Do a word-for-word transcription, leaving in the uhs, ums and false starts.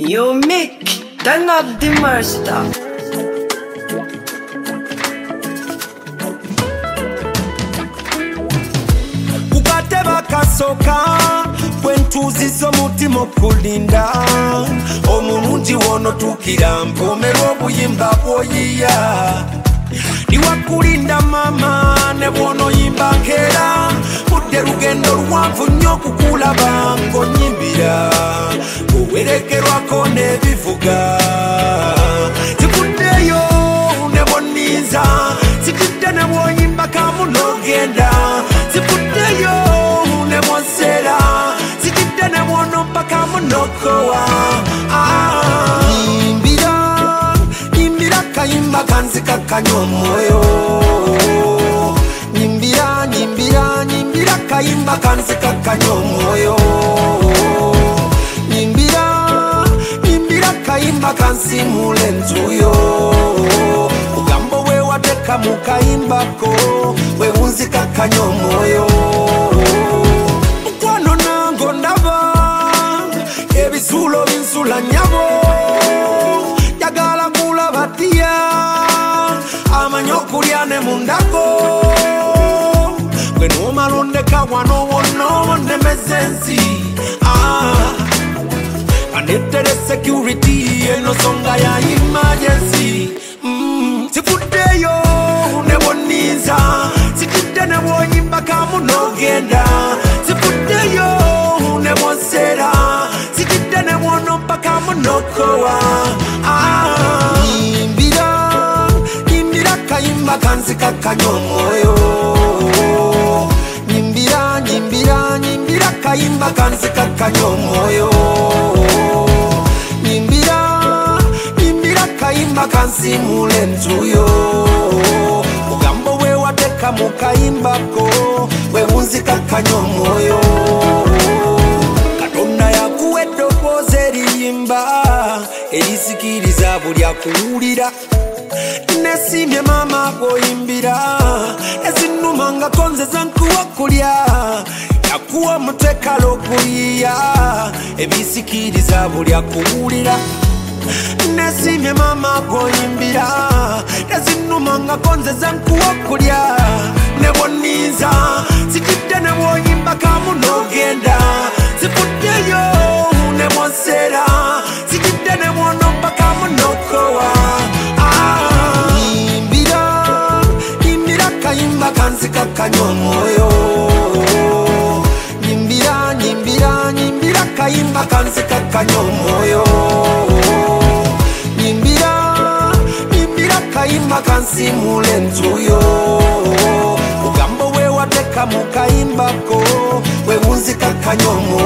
You make, turn up the master. Ukateba kasoka kwentuzizo mutima okulinda omulungi wono tukira mpomerwa obuyimba bwoyiya niwakulinda mama ne bwono yimba nkera budde lugendo luwanvu nnyo okukulaba ng'onnyimbira owerekerwako n'ebivuga zikuddeyo ne bw'onninza zikudde ne bw'oyimba kamu n'ogenda zikuddeyo ne bw'onsera zikudde ne bw'onompa kamu n'okowa nyimbira nyimbira kayimba kanzika kanya omwoyo nyimbira nyimbira nyimbira kayimba kanzika kanya omwoyo nyimbira nyimbira kayimba kansimula entuyo ugambo we wateka mu kayimbako we unzika kanya omwoyo mukwano nango ndaba ebisulo binsula nyabo jagala kulaba tiya amanyo kulya ne mundako gwe n'omalondeka wano wonna nemezensi anettere security eno songa ya emergency zikuddeyo ne bw'onninza zikudde ne bw'onyimba kamu n'ogenda zikuddeyo ne bw'onsera zikudde ne bw'onompa kamu n'okowa nyimbira nyimbira kayimba kanzika kanya omwoyo nyimbira nyimbira nyimbira kayimba kanzika kanya omwoyo nyimbira nyimbira kayimba kansimula entuyo mugambo we wateka mu kayimbako we unzika kanya omwoyo katonda yakuwa eddoboozi eriyimba erisikiriza buli akuwulira nesiimye maama gwoyimbira ezinnumangako nze zankuwa kulya yakuwa mutekala okuyiya ebisikiriza buli akuwulira nesiimye maama gwoyimbira ezinnumangako nze zankuwa kulya ne bw'onninza zikidde ne bw'oyimba kamu n'ogenda zikuddeyo ne bw'onsera zikidde ne bw'onompa kamu n'okowa nyimbira nyimbira kayimba kanzika kanya omwoyo nyimbira nyimbira nyimbira kayimba kanzika kanya omwoyo nyimbira nyimbira kayimba kansimula entuyo mugambo we wateka mu kayimbako we unzika kanya omwoyo